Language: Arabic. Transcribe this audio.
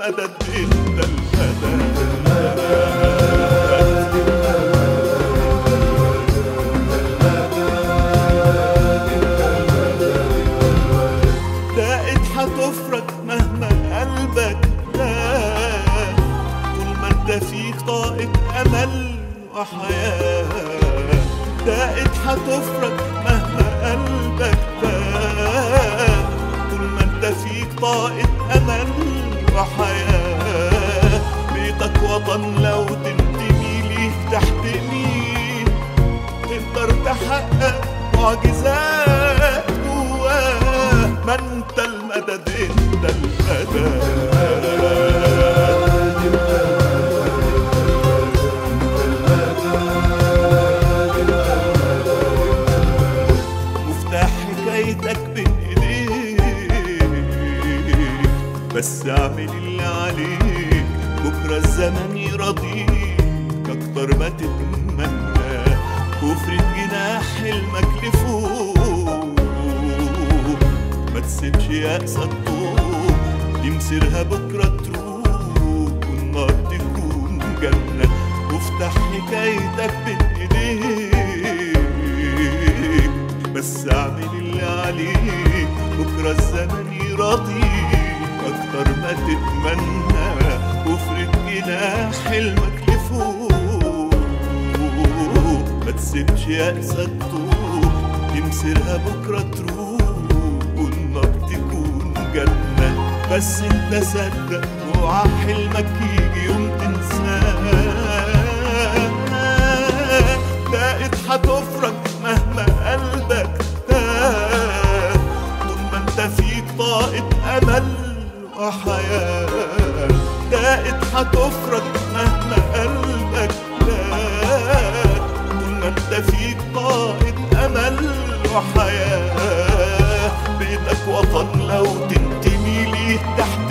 المدد انت المدد. دقت هتفرج مهما قلبك داق، طول ما انت فيك طاقة امل وحياة. دقت هتفرج مهما قلبك داق، طول ما انت فيك طاقة امل وحياة. بيتك وطن لو تنتمي ليه تحتميه، تقدر تحقق معجزات جواه. ما انت المدد انت المدد. مفتاح حكايتك بين ايديك، بس اعمل اللي عليك، بكرة الزمن يرضيك اكتر ما تتمنى. وافرد جناح حلمك لفوق، ما تسيبش يأسك طوق، دي مسيرها بكرة تروق والنار تكون جنة. وافتح حكايتك بين ايديك، بس اعمل اللي عليك، بكرة الزمن يرضيك اكتر ما تتمنى. وافرد جناح حلمك لفوق، ما تسيبش يأسك طوق، دي مسيرها بكرة تروق والنار تكون جنة. بس انت صدق اوعى حلمك يجي يوم تنساه. دقت هتفرج مهما قلبك تاه، طول ما انت فيك طاقة امل وحياة. دقت هتفرج مهما قلبك تاه، طول ما انت فيك طاقة امل وحياة. بيتك وطن لو تنتمي ليه تحت